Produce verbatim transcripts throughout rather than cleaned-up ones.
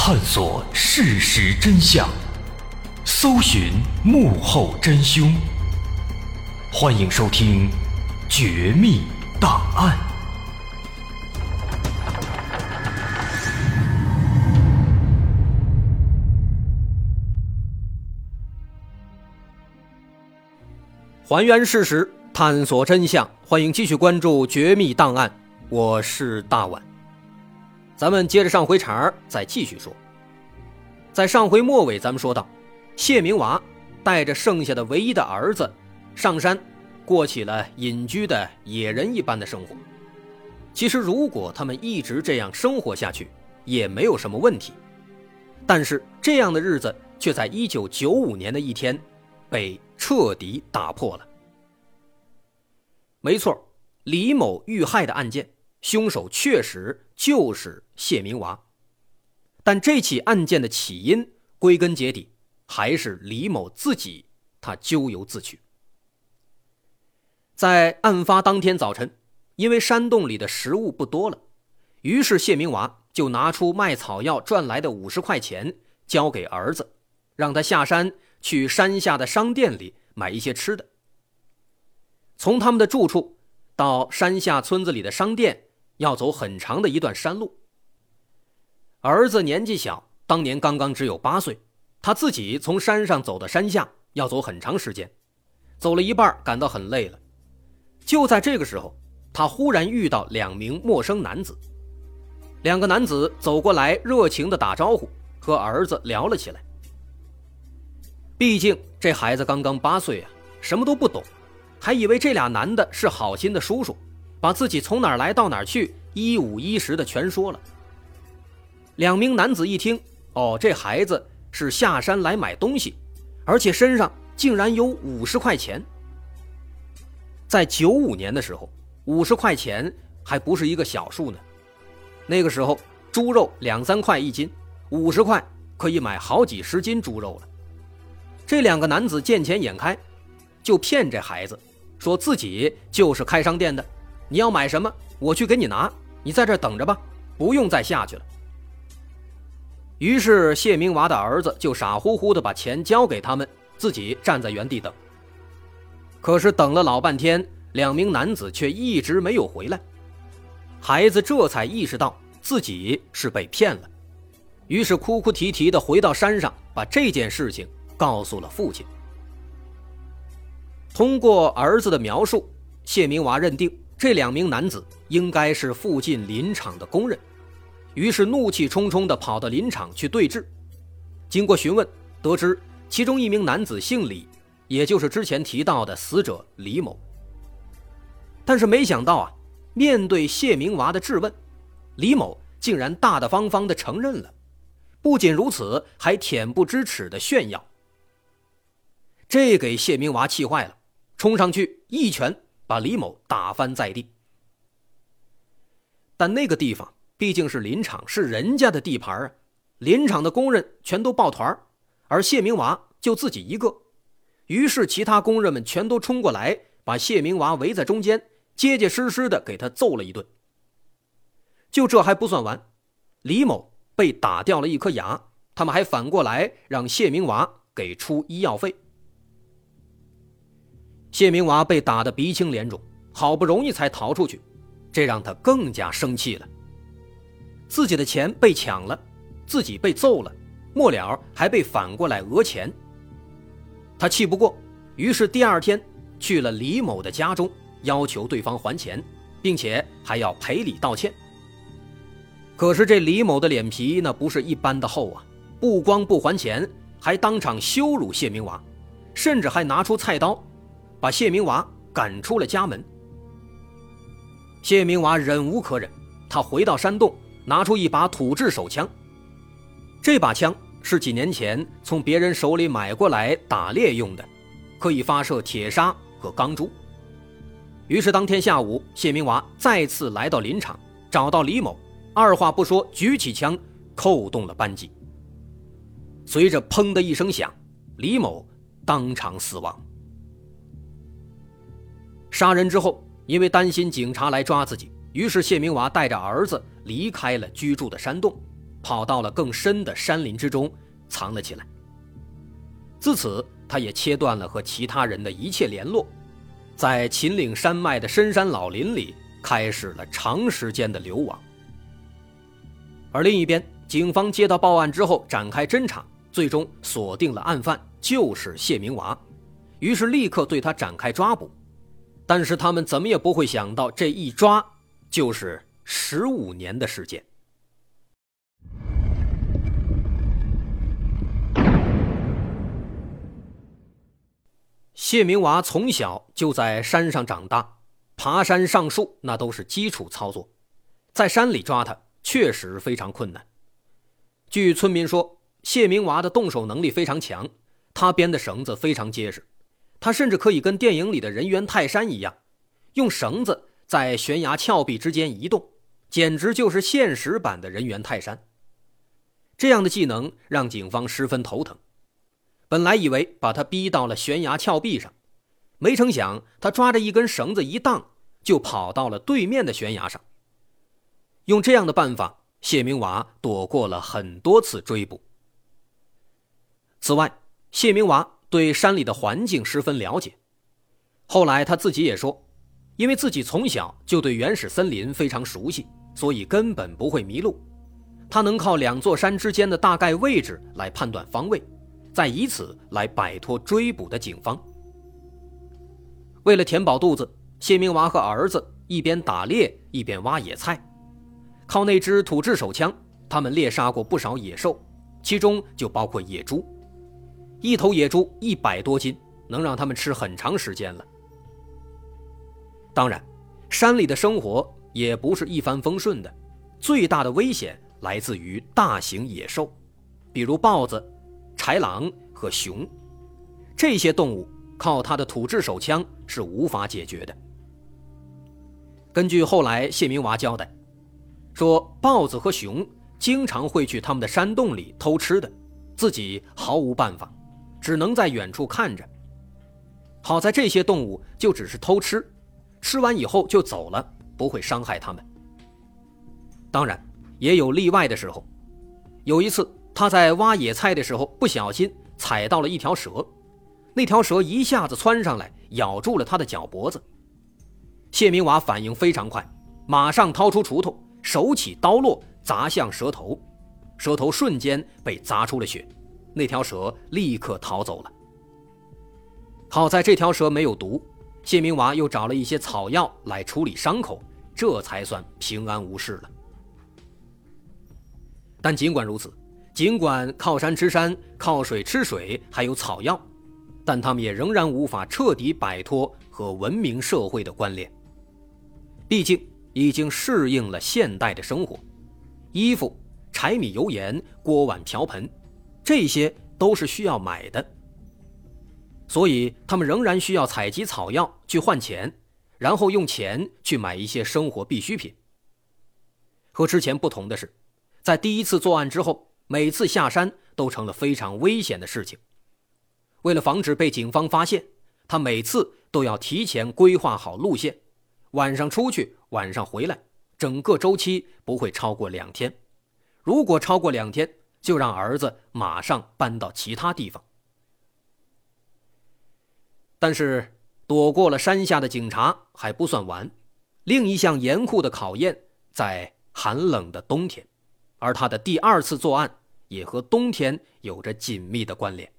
探索事实真相，搜寻幕后真凶。欢迎收听《绝密档案》。 还原事实，探索真相，欢迎继续关注《绝密档案》，我是大碗。咱们接着上回茬再继续说。在上回末尾咱们说到，谢明娃带着剩下的唯一的儿子上山，过起了隐居的野人一般的生活。其实如果他们一直这样生活下去也没有什么问题，但是这样的日子却在一九九五年的一天被彻底打破了。没错，李某遇害的案件，凶手确实就是谢明娃，但这起案件的起因归根结底还是李某自己，他咎由自取。在案发当天早晨，因为山洞里的食物不多了，于是谢明娃就拿出卖草药赚来的五十块钱交给儿子，让他下山去山下的商店里买一些吃的。从他们的住处到山下村子里的商店要走很长的一段山路。儿子年纪小，当年刚刚只有八岁，他自己从山上走到山下要走很长时间，走了一半感到很累了。就在这个时候，他忽然遇到两名陌生男子。两个男子走过来，热情地打招呼，和儿子聊了起来。毕竟这孩子刚刚八岁啊，什么都不懂，还以为这俩男的是好心的叔叔，把自己从哪儿来到哪儿去一五一十的全说了。两名男子一听，哦，这孩子是下山来买东西，而且身上竟然有五十块钱。在九五年的时候，五十块钱还不是一个小数呢。那个时候猪肉两三块一斤，五十块可以买好几十斤猪肉了。这两个男子见钱眼开，就骗这孩子，说自己就是开商店的，你要买什么我去给你拿，你在这儿等着吧，不用再下去了。于是谢明娃的儿子就傻乎乎的把钱交给他们，自己站在原地等。可是等了老半天，两名男子却一直没有回来。孩子这才意识到自己是被骗了，于是哭哭啼啼的回到山上，把这件事情告诉了父亲。通过儿子的描述，谢明娃认定这两名男子应该是附近林场的工人，于是怒气冲冲地跑到林场去对峙。经过询问，得知其中一名男子姓李，也就是之前提到的死者李某。但是没想到啊，面对谢明娃的质问，李某竟然大大方方地承认了，不仅如此，还恬不知耻地炫耀。这给谢明娃气坏了，冲上去一拳把李某打翻在地。但那个地方毕竟是林场，是人家的地盘啊，林场的工人全都抱团，而谢明娃就自己一个。于是其他工人们全都冲过来，把谢明娃围在中间，结结实实的给他揍了一顿。就这还不算完，李某被打掉了一颗牙，他们还反过来让谢明娃给出医药费。谢明娃被打得鼻青脸肿，好不容易才逃出去，这让他更加生气了。自己的钱被抢了，自己被揍了，末了还被反过来讹钱。他气不过，于是第二天去了李某的家中，要求对方还钱，并且还要赔礼道歉。可是这李某的脸皮那不是一般的厚啊，不光不还钱，还当场羞辱谢明娃，甚至还拿出菜刀把谢明娃赶出了家门。谢明娃忍无可忍，他回到山洞，拿出一把土制手枪。这把枪是几年前从别人手里买过来打猎用的，可以发射铁砂和钢珠。于是当天下午，谢明娃再次来到林场，找到李某，二话不说举起枪扣动了扳机。随着砰的一声响，李某当场死亡。杀人之后，因为担心警察来抓自己，于是谢明娃带着儿子离开了居住的山洞， 跑到了更深的山林之中藏了起来。自此，他也切断了和其他人的一切联络，在秦岭山脉的深山老林里开始了长时间的流亡。而另一边，警方接到报案之后展开侦查，最终锁定了案犯就是谢明娃，于是立刻对他展开抓捕。但是他们怎么也不会想到，这一抓就是十五年的时间。谢明娃从小就在山上长大，爬山上树那都是基础操作，在山里抓他确实非常困难。据村民说，谢明娃的动手能力非常强，他编的绳子非常结实，他甚至可以跟电影里的人猿泰山一样，用绳子在悬崖峭壁之间移动，简直就是现实版的人猿泰山。这样的技能让警方十分头疼，本来以为把他逼到了悬崖峭壁上，没成想他抓着一根绳子一荡，就跑到了对面的悬崖上。用这样的办法，谢明娃躲过了很多次追捕。此外，谢明娃对山里的环境十分了解，后来他自己也说，因为自己从小就对原始森林非常熟悉，所以根本不会迷路。他能靠两座山之间的大概位置来判断方位，再以此来摆脱追捕的警方。为了填饱肚子，谢明娃和儿子一边打猎一边挖野菜。靠那支土制手枪，他们猎杀过不少野兽，其中就包括野猪。一头野猪一百多斤，能让他们吃很长时间了。当然，山里的生活也不是一帆风顺的，最大的危险来自于大型野兽，比如豹子、豺狼和熊。这些动物靠他的土制手枪是无法解决的。根据后来谢明娃交代，说豹子和熊经常会去他们的山洞里偷吃的，自己毫无办法，只能在远处看着。好在这些动物就只是偷吃，吃完以后就走了，不会伤害他们。当然也有例外的时候，有一次他在挖野菜的时候不小心踩到了一条蛇，那条蛇一下子窜上来咬住了他的脚脖子。谢明娃反应非常快，马上掏出锄头，手起刀落砸向蛇头，蛇头瞬间被砸出了血，那条蛇立刻逃走了。好在这条蛇没有毒，谢明娃又找了一些草药来处理伤口，这才算平安无事了。但尽管如此，尽管靠山吃山，靠水吃水，还有草药，但他们也仍然无法彻底摆脱和文明社会的关联。毕竟已经适应了现代的生活，衣服、柴米油盐、锅碗瓢盆，这些都是需要买的。所以他们仍然需要采集草药去换钱，然后用钱去买一些生活必需品。和之前不同的是，在第一次作案之后，每次下山都成了非常危险的事情。为了防止被警方发现，他每次都要提前规划好路线，晚上出去，晚上回来，整个周期不会超过两天。如果超过两天，就让儿子马上搬到其他地方。但是躲过了山下的警察还不算完，另一项严酷的考验在寒冷的冬天，而他的第二次作案也和冬天有着紧密的关联。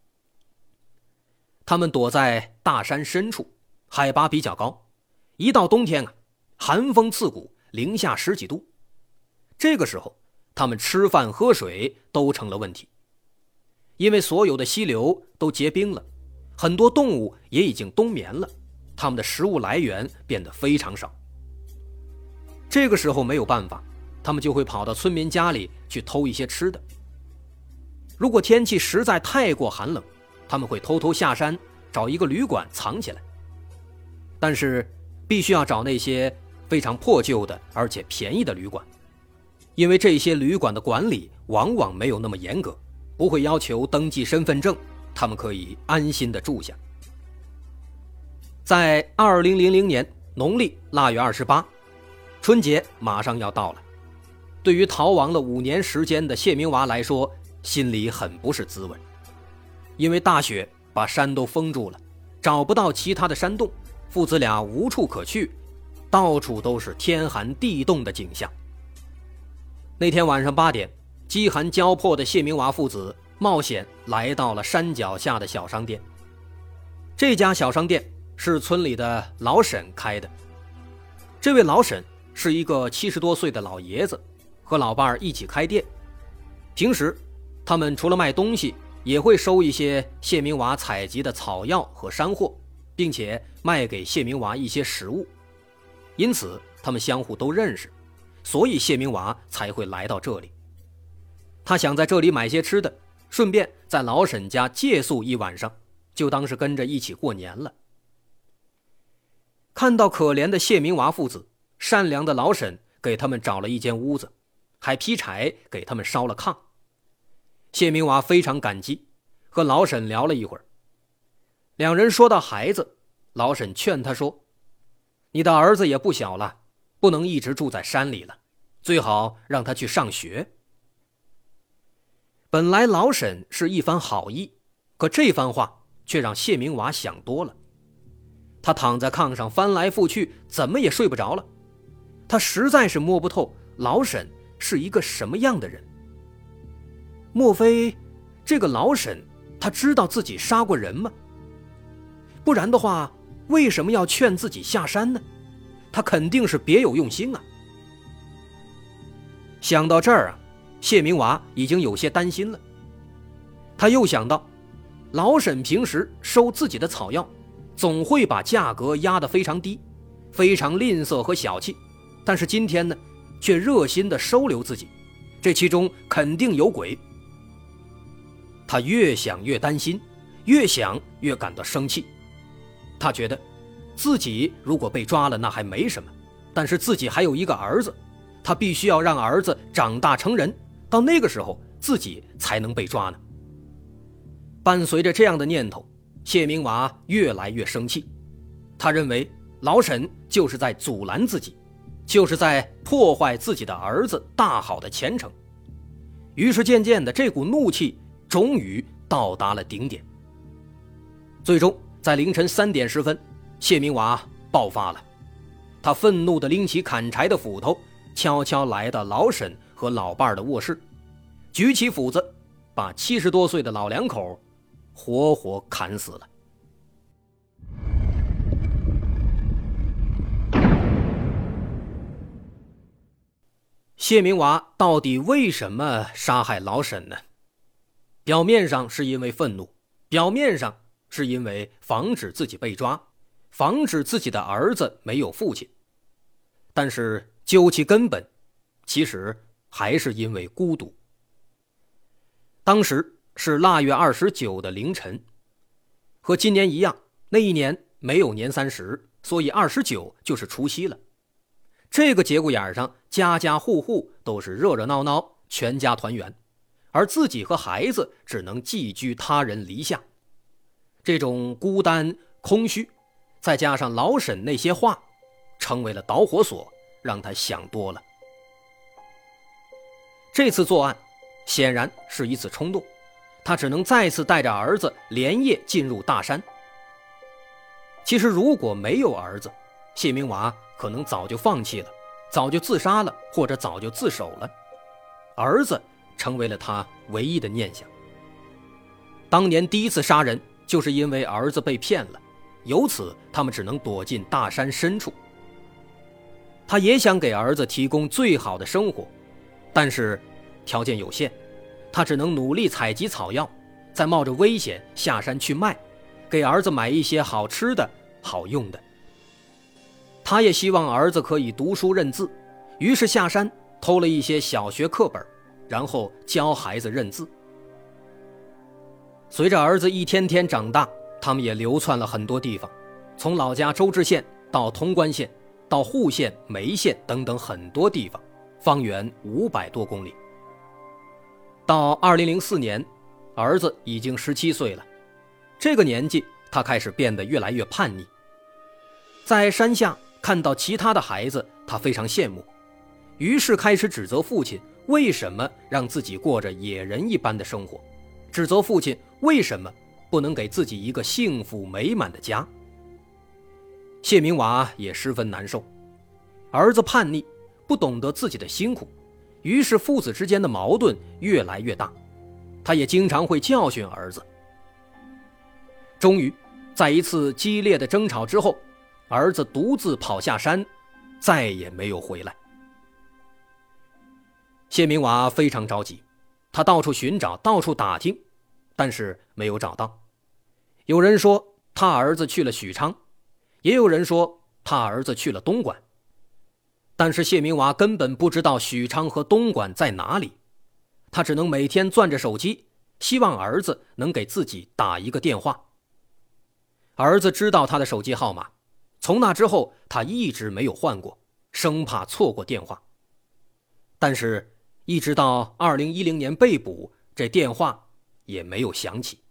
他们躲在大山深处，海拔比较高，一到冬天啊，寒风刺骨，零下十几度。这个时候他们吃饭喝水都成了问题，因为所有的溪流都结冰了，很多动物也已经冬眠了，它们的食物来源变得非常少。这个时候没有办法，他们就会跑到村民家里去偷一些吃的。如果天气实在太过寒冷，他们会偷偷下山找一个旅馆藏起来，但是必须要找那些非常破旧的而且便宜的旅馆，因为这些旅馆的管理往往没有那么严格，不会要求登记身份证，他们可以安心的住下。在二零零零年农历腊月二十八，春节马上要到了， 对于逃亡了五年时间的谢明娃来说，心里很不是滋味。因为大雪把山都封住了，找不到其他的山洞，父子俩无处可去，到处都是天寒地冻的景象。那天晚上八点，饥寒交迫的谢明娃父子冒险来到了山脚下的小商店。这家小商店是村里的老沈开的。这位老沈是一个七十多岁的老爷子，和老伴儿一起开店。平时他们除了卖东西，也会收一些谢明娃采集的草药和山货，并且卖给谢明娃一些食物。因此他们相互都认识，所以谢明娃才会来到这里。他想在这里买些吃的，顺便在老沈家借宿一晚上，就当是跟着一起过年了。看到可怜的谢明娃父子，善良的老沈给他们找了一间屋子，还劈柴给他们烧了炕。谢明娃非常感激，和老沈聊了一会儿。两人说到孩子，老沈劝他说：你的儿子也不小了，不能一直住在山里了，最好让他去上学。本来老沈是一番好意，可这番话却让谢明娃想多了。他躺在炕上翻来覆去，怎么也睡不着了。他实在是摸不透老沈是一个什么样的人。莫非这个老沈他知道自己杀过人吗？不然的话，为什么要劝自己下山呢？他肯定是别有用心啊。想到这儿啊，谢明娃已经有些担心了。他又想到老沈平时收自己的草药，总会把价格压得非常低，非常吝啬和小气，但是今天呢，却热心地收留自己，这其中肯定有鬼。他越想越担心，越想越感到生气。他觉得自己如果被抓了那还没什么，但是自己还有一个儿子，他必须要让儿子长大成人，到那个时候自己才能被抓呢。伴随着这样的念头，谢明娃越来越生气。他认为老沈就是在阻拦自己，就是在破坏自己的儿子大好的前程。于是渐渐的，这股怒气终于到达了顶点。最终在凌晨三点十分，谢明娃爆发了。他愤怒地拎起砍柴的斧头，悄悄来到老沈和老伴的卧室，举起斧子，把七十多岁的老两口活活砍死了。谢明娃到底为什么杀害老沈呢？表面上是因为愤怒，表面上是因为防止自己被抓，防止自己的儿子没有父亲。但是究其根本，其实还是因为孤独。当时是腊月二十九的凌晨，和今年一样，那一年没有年三十，所以二十九就是除夕了。这个节骨眼上，家家户户都是热热闹闹，全家团圆，而自己和孩子只能寄居他人篱下。这种孤单空虚，再加上老沈那些话，成为了导火索，让他想多了。这次作案显然是一次冲动，他只能再次带着儿子连夜进入大山。其实如果没有儿子，谢明娃可能早就放弃了，早就自杀了，或者早就自首了。儿子成为了他唯一的念想。当年第一次杀人就是因为儿子被骗了，由此他们只能躲进大山深处。他也想给儿子提供最好的生活，但是条件有限，他只能努力采集草药，再冒着危险下山去卖，给儿子买一些好吃的好用的。他也希望儿子可以读书认字，于是下山偷了一些小学课本，然后教孩子认字。随着儿子一天天长大，他们也流窜了很多地方，从老家周至县到潼关县，到户县、梅县等等很多地方，方圆五百多公里。到二零零四年，儿子已经十七岁了，这个年纪他开始变得越来越叛逆。在山下看到其他的孩子，他非常羡慕， 于是开始指责父亲为什么让自己过着野人一般的生活，指责父亲为什么不能给自己一个幸福美满的家。谢明娃也十分难受，儿子叛逆，不懂得自己的辛苦，于是父子之间的矛盾越来越大，他也经常会教训儿子。终于在一次激烈的争吵之后，儿子独自跑下山，再也没有回来。谢明娃非常着急，他到处寻找，到处打听，但是没有找到。有人说他儿子去了许昌，也有人说他儿子去了东莞，但是谢明娃根本不知道许昌和东莞在哪里，他只能每天攥着手机，希望儿子能给自己打一个电话。儿子知道他的手机号码，从那之后他一直没有换过，生怕错过电话。但是一直到二零一零年被捕，这电话也没有响起。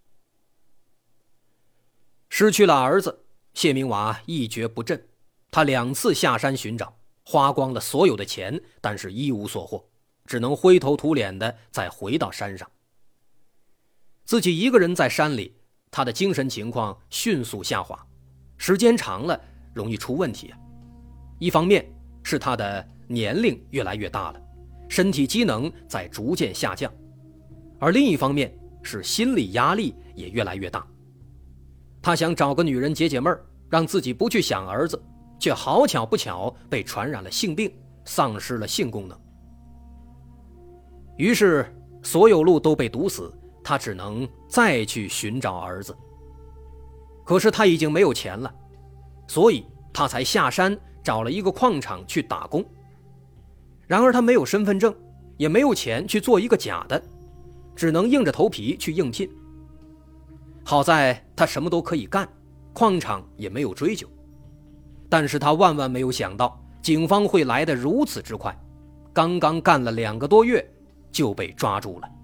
失去了儿子，谢明娃一蹶不振，他两次下山寻找，花光了所有的钱，但是一无所获，只能灰头土脸的再回到山上。自己一个人在山里，他的精神情况迅速下滑，时间长了容易出问题。一方面是他的年龄越来越大了，身体机能在逐渐下降，而另一方面是心理压力也越来越大。他想找个女人解解闷儿，让自己不去想儿子，却好巧不巧被传染了性病，丧失了性功能。于是所有路都被堵死，他只能再去寻找儿子。可是他已经没有钱了，所以他才下山找了一个矿场去打工。然而他没有身份证，也没有钱去做一个假的，只能硬着头皮去应聘。好在他什么都可以干，矿场也没有追究。但是他万万没有想到，警方会来得如此之快，刚刚干了两个多月就被抓住了。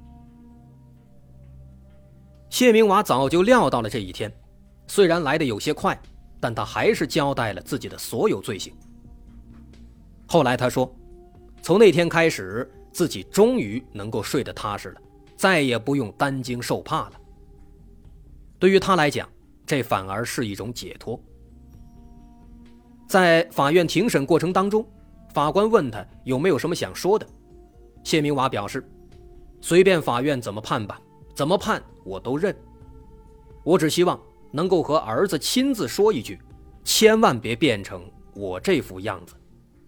谢明娃早就料到了这一天，虽然来得有些快，但他还是交代了自己的所有罪行。后来他说，从那天开始，自己终于能够睡得踏实了，再也不用担惊受怕了。对于他来讲，这反而是一种解脱。在法院庭审过程当中，法官问他有没有什么想说的，谢明娃表示，随便法院怎么判吧，怎么判我都认，我只希望能够和儿子亲自说一句，千万别变成我这副样子。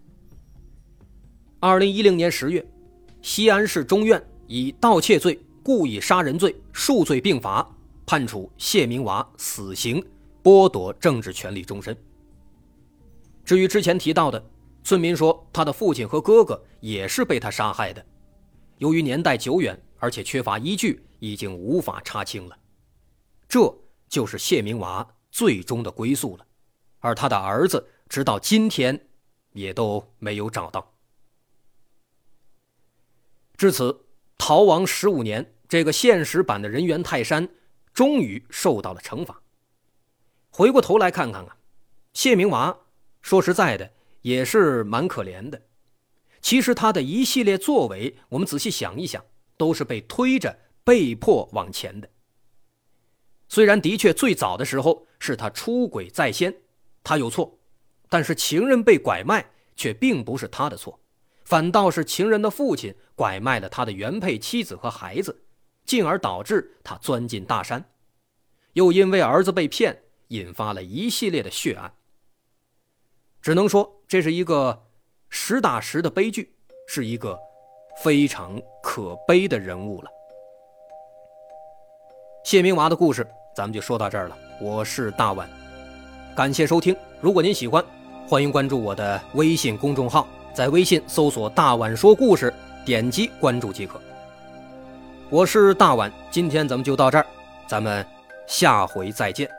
二零一零年十月，西安市中院以盗窃罪、故意杀人罪数罪并罚，判处谢明娃死刑，剥夺政治权利终身。至于之前提到的，村民说他的父亲和哥哥也是被他杀害的，由于年代久远，而且缺乏依据，已经无法查清了。这就是谢明娃最终的归宿了，而他的儿子直到今天也都没有找到。至此，逃亡十五年，这个现实版的人猿泰山终于受到了惩罚。回过头来看看啊，谢明娃说实在的也是蛮可怜的。其实他的一系列作为，我们仔细想一想，都是被推着被迫往前的。虽然的确最早的时候是他出轨在先，他有错，但是情人被拐卖却并不是他的错，反倒是情人的父亲拐卖了他的原配妻子和孩子，进而导致他钻进大山，又因为儿子被骗，引发了一系列的血案。只能说这是一个实打实的悲剧，是一个非常可悲的人物了。谢明娃的故事咱们就说到这儿了，我是大碗，感谢收听。如果您喜欢，欢迎关注我的微信公众号，在微信搜索大碗说故事，点击关注即可。我是大碗，今天咱们就到这儿，咱们下回再见。